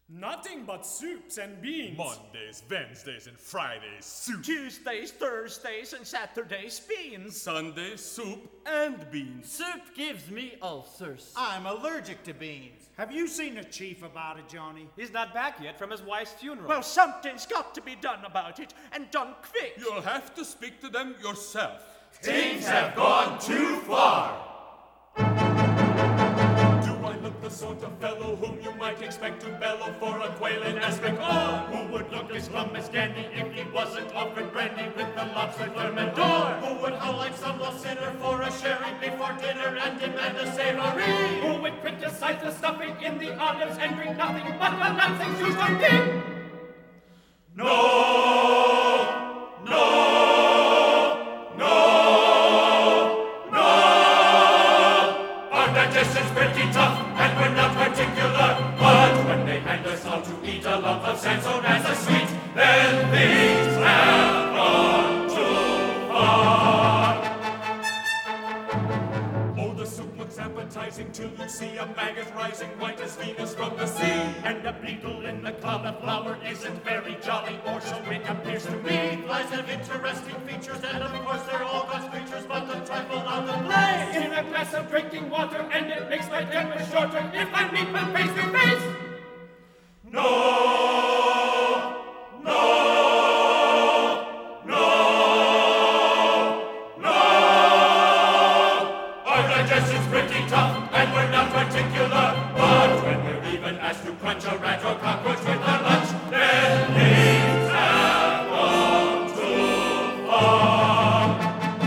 Nothing but soups and beans. Mondays, Wednesdays, and Fridays, soup. Tuesdays, Thursdays, and Saturdays, beans. Sundays, soup and beans. Soup gives me ulcers. I'm allergic to beans. Have you seen the chief about it, Johnny? He's not back yet from his wife's funeral. Well, something's got to be done about it, and done quick. You'll have to speak to them yourself. Things have gone too far. Do I look the sort of fellow whom you might expect to bellow for a quailing aspect? Or Who would look as glum as Gandhi if he wasn't offered brandy with the lobster thermidor? Who would howl like some lost sinner for a sherry before dinner and demand a savory? Who would criticize the stuffing in the olives and drink nothing but the nonsense used on pig? Our digestion's pretty tough, and we're not particular. But when they hand us out to eat a lump of sandstone as a sweet, then things have gone too far. oh, the soup looks appetizing till you see a maggot rising white as Venus from the sea. And a beetle in the cauliflower isn't very jolly, or so it appears to me. Flies have interesting features, and of course they're all God's creatures, but the trifle out of place. In a glass of drinking water, and it makes my temper shorter if I meet them face to face. Our digestion's pretty tough, and we're not particular. But when we're even asked to crunch a rat or cockroach with our lunch, then things have gone too far.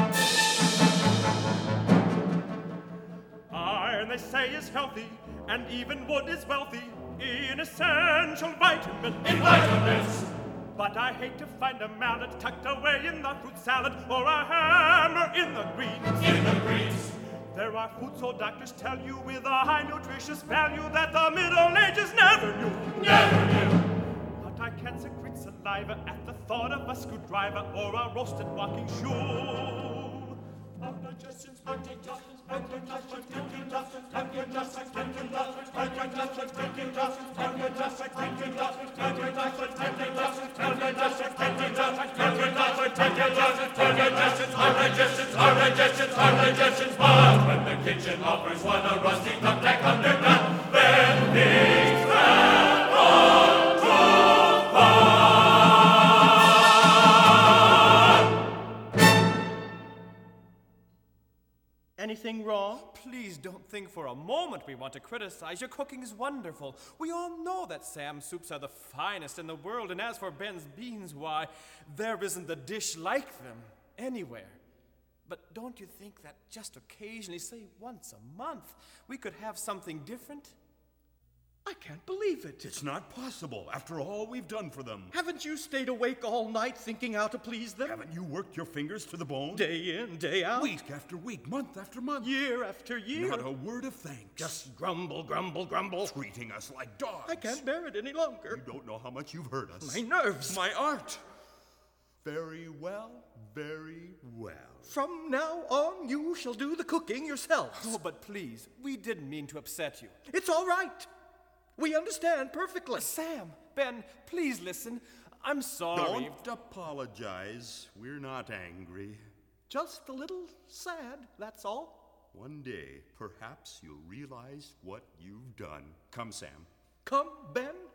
Iron, they say, is healthy, and even wood is wealthy in essential vitamins. In vitamins, But I hate to find a mallet tucked away in the fruit salad or a hammer in the greens. in the greens, There are foods, so doctors tell you, with a high nutritious value that the Middle Ages never knew. never knew. But I can't secrete saliva at the thought of a screwdriver or a roasted walking shoe. Our digestion's pretty tough, and we're not particular. And we're not particular. And we're not particular. And we're not particular. And we're not particular. And we're not particular. And we're not particular. Our digestions, but when the kitchen offers one a rusty thumbtack undercut, then things have gone too far. Anything wrong? Please don't think for a moment we want to criticize. Your cooking is wonderful. We all know that Sam's soups are the finest in the world, and as for Ben's beans, why, there isn't a dish like them anywhere. But don't you think that just occasionally, say once a month, we could have something different? I can't believe it. It's not possible, after all we've done for them. Haven't you stayed awake all night thinking how to please them? Haven't you worked your fingers to the bone? Day in, day out. Week after week, month after month. Year after year. Not a word of thanks. Just grumble, grumble, grumble. treating us like dogs. I can't bear it any longer. You don't know how much you've hurt us. My nerves. My art. Very well, very well. From now on, you shall do the cooking yourselves. Oh, but please, we didn't mean to upset you. It's all right. We understand perfectly. Sam, Ben, please listen. I'm sorry. Don't apologize. We're not angry. Just a little sad, that's all. One day, perhaps you'll realize what you've done. Come, Sam. Come, Ben.